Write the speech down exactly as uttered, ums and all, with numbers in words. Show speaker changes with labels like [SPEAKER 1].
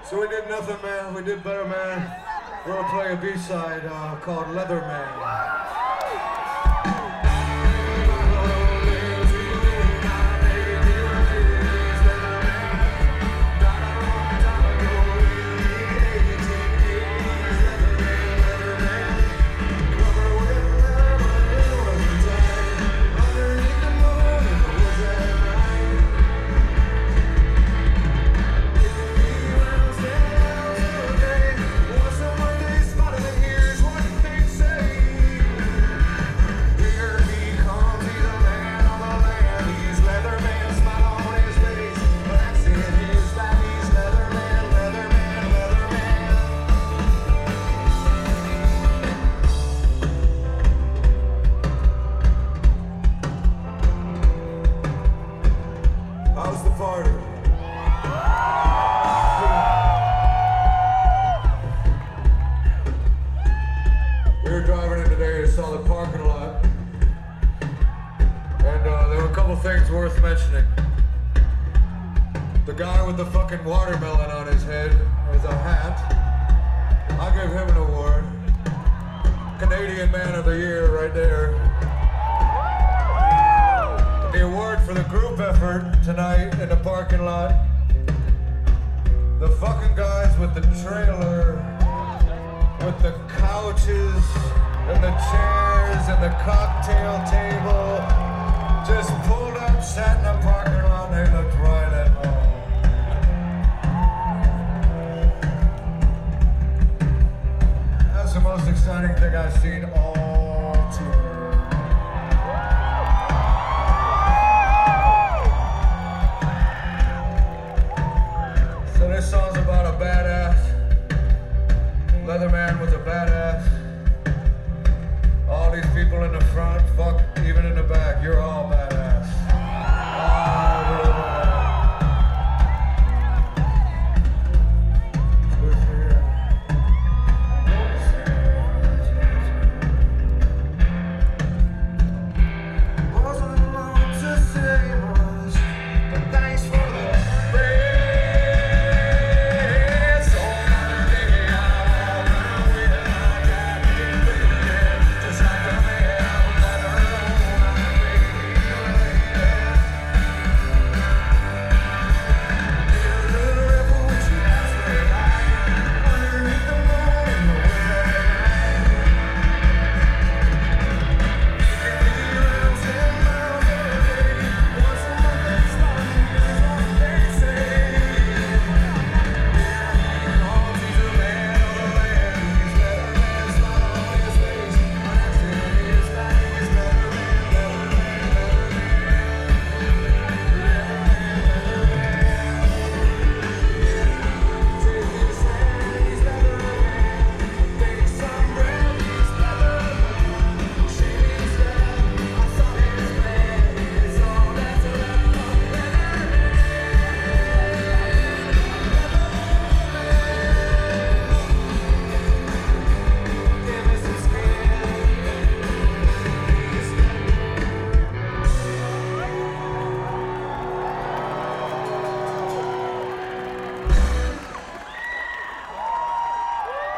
[SPEAKER 1] So we did nothing, man. We did better, man. We're gonna play a B-side uh, called Leatherman. How's the party? We were driving in today and saw the parking lot, and uh, there were a couple things worth mentioning. The guy with the fucking watermelon on his head as a hat, I'll give him an award. Canadian Man of the Year right there. The award for the group effort tonight in the parking lot. The fucking guys with the trailer, with the couches and the chairs and the cocktail table, just pulled up, sat in the parking lot, and they looked right at home. That's the most exciting thing I've seen all